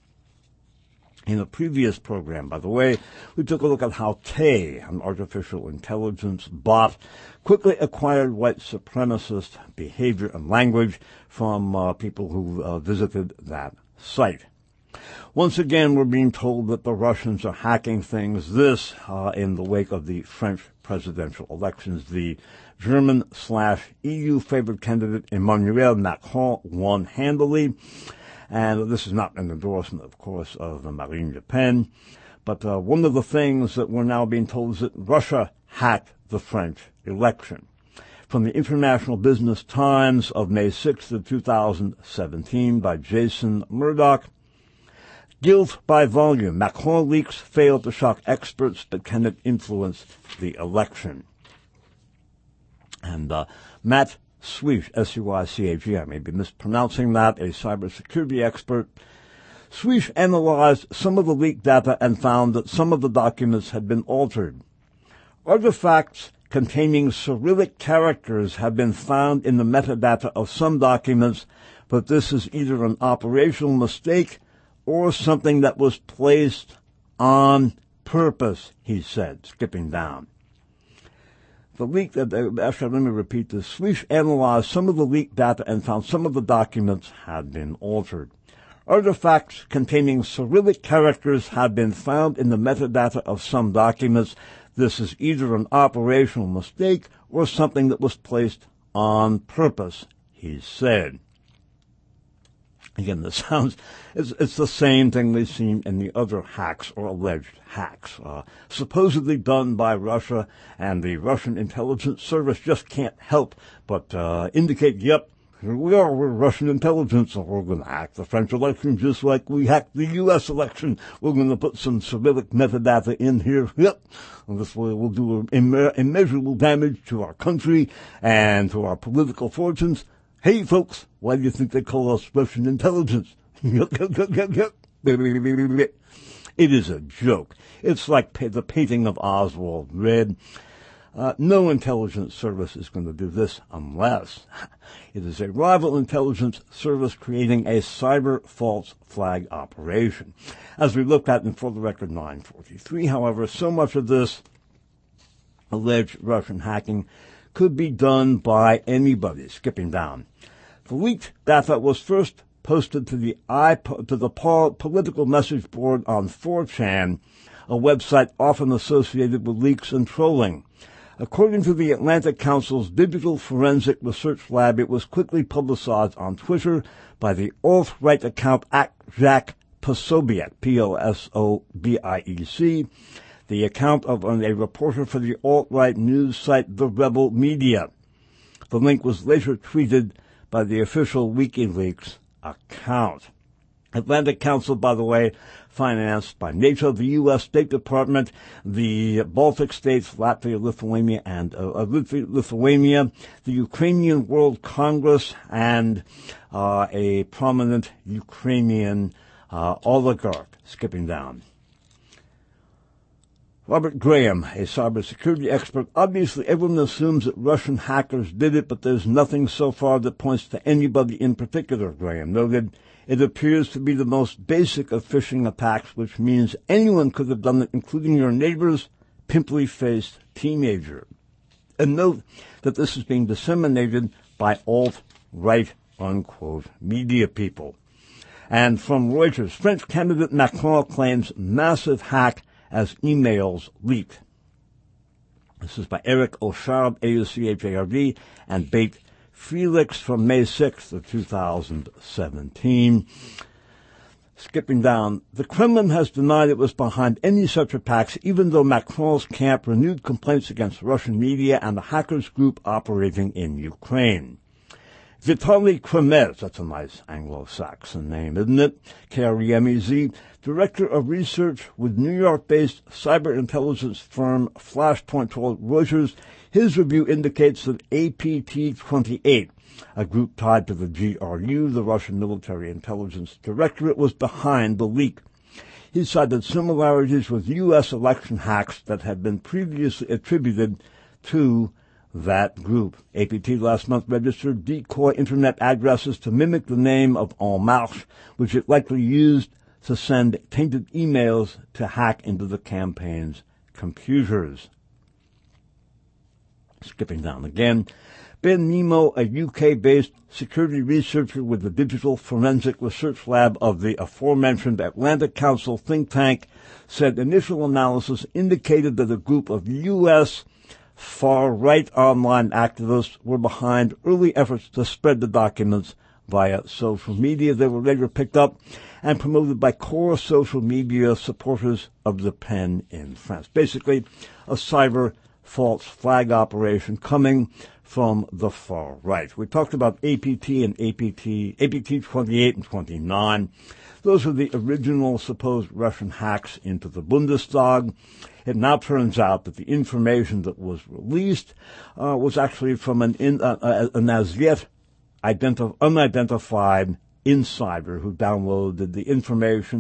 In a previous program, by the way, we took a look at how Tay, an artificial intelligence bot, quickly acquired white supremacist behavior and language from uh, people who uh, visited that site. Once again, we're being told that the Russians are hacking things, this uh, in the wake of the French presidential elections. The German slash E U favored candidate Emmanuel Macron won handily. And this is not an endorsement, of course, of Marine Le Pen. But uh, one of the things that we're now being told is that Russia hacked the French election. From the International Business Times of May sixth of two thousand seventeen by Jason Murdoch. Guilt by volume. Macron leaks failed to shock experts, but can it influence the election? And uh, Matt Swysz, S U Y C H E, I may be mispronouncing that, a cybersecurity expert. Swysz analyzed some of the leaked data and found that some of the documents had been altered. Artifacts containing Cyrillic characters have been found in the metadata of some documents, but this is either an operational mistake or something that was placed on purpose, he said, skipping down. The leak, uh, actually, let me repeat this. Swish analyzed some of the leaked data and found some of the documents had been altered. Artifacts containing Cyrillic characters have been found in the metadata of some documents. This is either an operational mistake or something that was placed on purpose, he said. Again, this sounds, it's, it's the same thing we've seen in the other hacks or alleged hacks, uh, supposedly done by Russia, and the Russian intelligence service just can't help but uh, indicate, yep, here we are, we're Russian intelligence, and we're going to hack the French election just like we hacked the U S election. We're going to put some Cyrillic metadata in here. Yep. And this way we'll do imme- immeasurable damage to our country and to our political fortunes. Hey, folks, why do you think they call us Russian intelligence? It is a joke. It's like pa- the painting of Oswald Red. Uh, no intelligence service is going to do this unless it is a rival intelligence service creating a cyber false flag operation. As we looked at in For the Record nine forty-three, however, so much of this alleged Russian hacking could be done by anybody. Skipping down. The leaked data was first posted to the I, to the political message board on four chan, a website often associated with leaks and trolling. According to the Atlantic Council's Digital Forensic Research Lab, it was quickly publicized on Twitter by the alt-right account at Jack Posobiec, P O S O B I E C, the account of a reporter for the alt-right news site The Rebel Media. The link was later tweeted by the official WikiLeaks account. Atlantic Council, by the way, financed by NATO, the U S State Department, the Baltic states, Latvia, Lithuania, and uh, Lithuania, the Ukrainian World Congress, and uh, a prominent Ukrainian uh, oligarch. Skipping down. Robert Graham, a cybersecurity expert. Obviously, everyone assumes that Russian hackers did it, but there's nothing so far that points to anybody in particular, Graham noted. It appears to be the most basic of phishing attacks, which means anyone could have done it, including your neighbor's pimply-faced teenager. And note that this is being disseminated by alt-right, unquote, media people. And from Reuters, French candidate Macron claims massive hack as emails leaked. This is by Eric Ochard, A U C H A R D, and Bate Felix from May sixth of two thousand seventeen. Skipping down, the Kremlin has denied it was behind any such attacks, even though Macron's camp renewed complaints against Russian media and the hackers group operating in Ukraine. Vitaly Kremez, that's a nice Anglo-Saxon name, isn't it? K R E M E Z, director of research with New York-based cyber intelligence firm Flashpoint, told Reuters his review indicates that A P T twenty-eight, a group tied to the G R U, the Russian Military Intelligence Directorate, was behind the leak. He cited similarities with U S election hacks that had been previously attributed to that group. A P T last month registered decoy internet addresses to mimic the name of En Marche, which it likely used to send tainted emails to hack into the campaign's computers. Skipping down again, Ben Nemo, a U K-based security researcher with the Digital Forensic Research Lab of the aforementioned Atlantic Council think tank, said initial analysis indicated that a group of U S far-right online activists were behind early efforts to spread the documents via social media. They were later picked up and promoted by core social media supporters of Le Pen in France. Basically, a cyber false flag operation coming from the far right. We talked about A P T and A P T, A P T twenty-eight and twenty-nine. Those are the original supposed Russian hacks into the Bundestag. It now turns out that the information that was released uh, was actually from an, in, uh, an as yet identif- unidentified insider who downloaded the information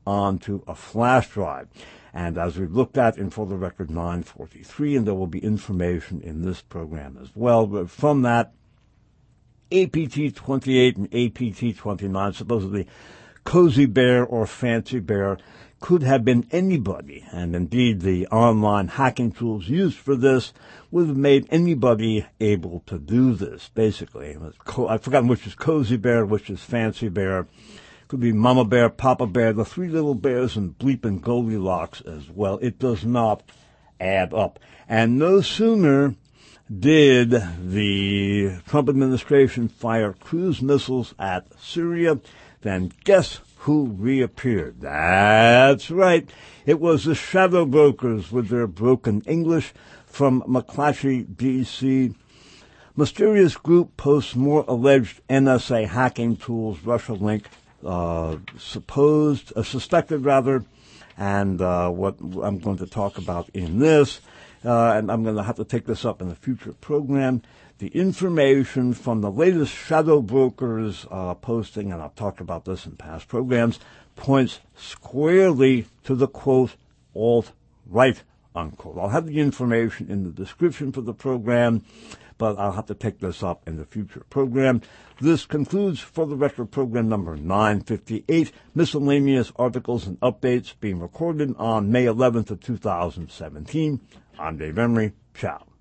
onto a flash drive. And as we've looked at in For the Record nine forty-three, and there will be information in this program as well, but from that, A P T twenty-eight and A P T twenty-nine, supposedly Cozy Bear or Fancy Bear, could have been anybody, and indeed the online hacking tools used for this would have made anybody able to do this, basically. I've forgotten which is Cozy Bear, which is Fancy Bear. Could be Mama Bear, Papa Bear, the three little bears, and Bleep and Goldilocks as well. It does not add up. And no sooner did the Trump administration fire cruise missiles at Syria than guess who reappeared? That's right. It was the shadow brokers with their broken English from McClatchy, D C Mysterious group posts more alleged N S A hacking tools, Russia link, uh, supposed, uh, suspected rather, and uh, what I'm going to talk about in this, uh, and I'm going to have to take this up in a future program, the information from the latest shadow brokers uh, posting, and I've talked about this in past programs, points squarely to the, quote, alt-right, unquote. I'll have the information in the description for the program, but I'll have to take this up in the future program. This concludes For the Record program number nine fifty-eight, miscellaneous articles and updates being recorded on May eleventh of two thousand seventeen. I'm Dave Emery. Ciao.